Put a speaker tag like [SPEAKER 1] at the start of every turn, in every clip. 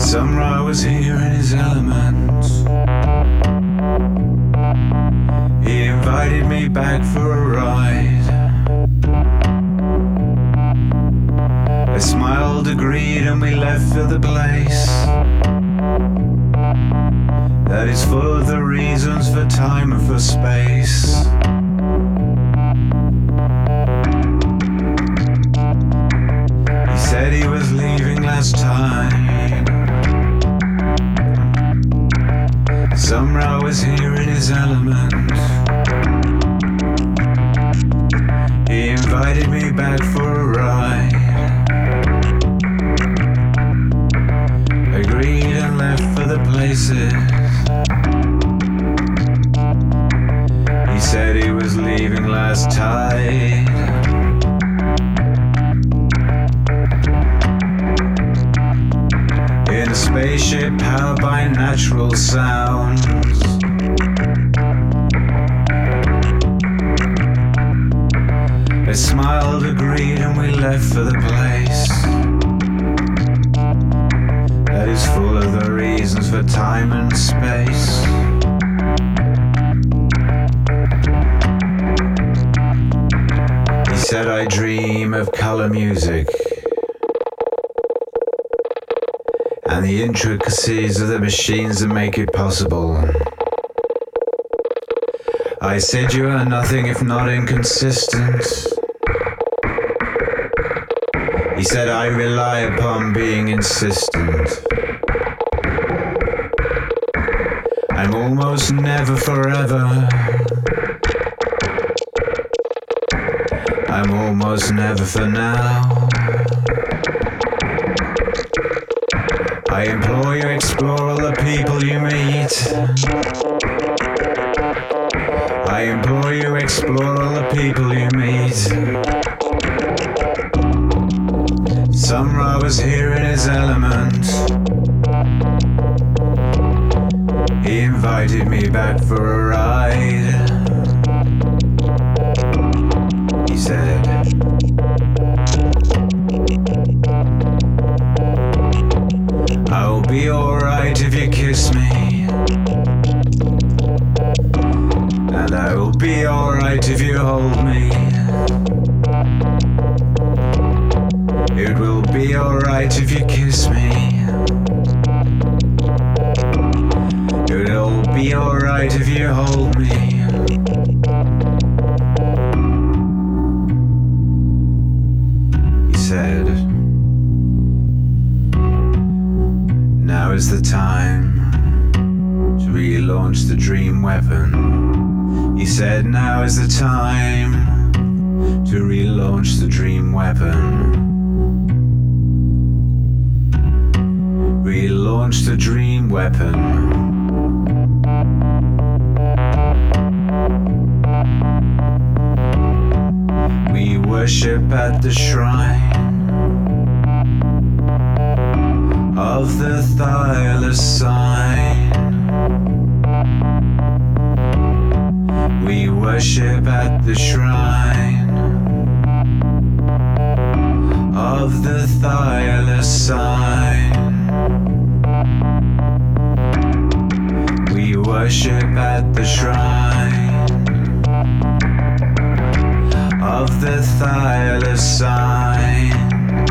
[SPEAKER 1] Summer was here in his element. He invited me back for a ride. I smiled, agreed, and we left for the place that is full of the reasons for time and for space. He said he was leaving last time. Somehow was here in his element. He invited me back for a ride. Agreed and left for the places. He said he was leaving last tide. In a spaceship powered by natural sounds. I smiled, agreed, and we left for the place that is full of the reasons for time and space. He said I dream of color music and the intricacies of the machines that make it possible. I said you are nothing if not inconsistent. He said I rely upon being insistent. I'm almost never forever. I'm almost never for now. I implore you, explore all the people you meet. I implore you, explore all the people you meet. Summer was here in his element. He invited me back for a ride. He said, I'll be alright if you kiss me, and I will be alright if you hold me. It will be alright if you kiss me. It'll be alright if you hold me. He said, now is the time to relaunch the dream weapon. He said, now is the time to relaunch the dream weapon. Relaunch the dream weapon. We worship at the shrine of the thylacine. We worship at the shrine of the thylacine. We worship at the shrine of the thylacine.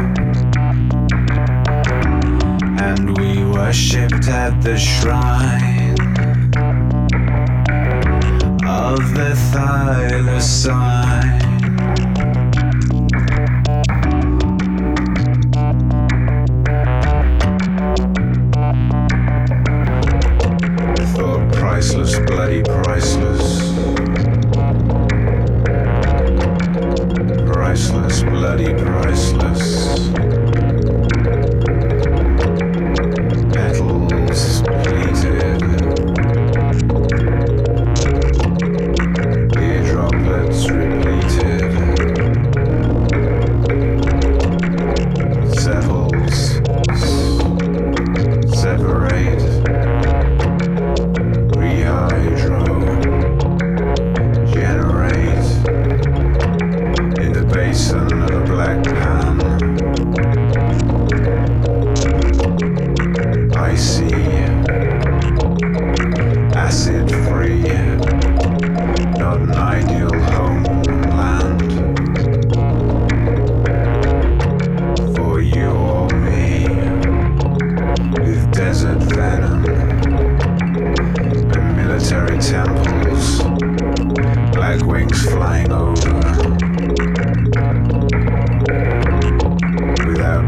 [SPEAKER 1] And we worshipped at the shrine of the thylacine. Priceless, bloody priceless. Priceless, bloody priceless. Petals pleated. Ear droplets repeated. I see acid free, not an ideal homeland for you or me, with desert venom and military temples, black wings flying over, without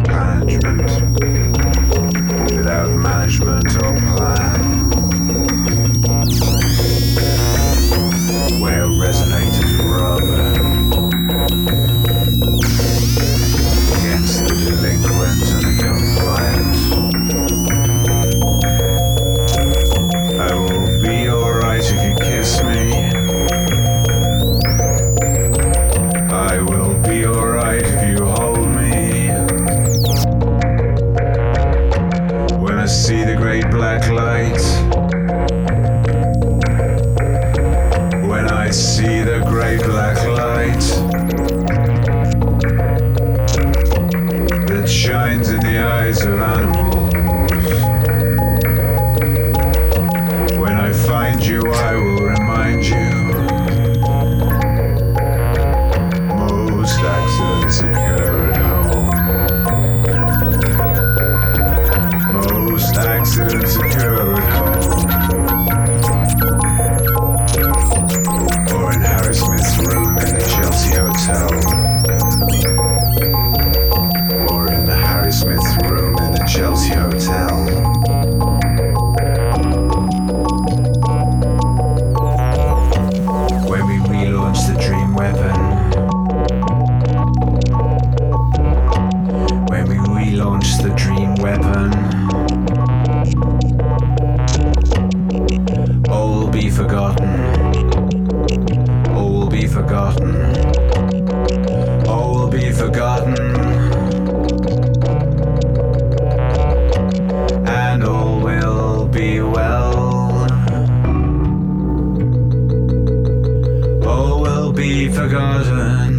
[SPEAKER 1] management or plan, where resonators rub against the delinquent and the compliant. I will be alright if you kiss me. I will be alright if you hold me. When I see the great black light, when I see the great black light that shines in the eyes of animals, when I find you, I will remind you. Most accidents occur at home. Most accidents occur at home. Or in Harry Smith's room in the Chelsea Hotel. Or in the Harry Smith's room in the Chelsea Hotel. When we relaunch the dream weapon. When we relaunch the dream weapon. All will be forgotten. All will be forgotten. All will be forgotten. And all will be well. All will be forgotten.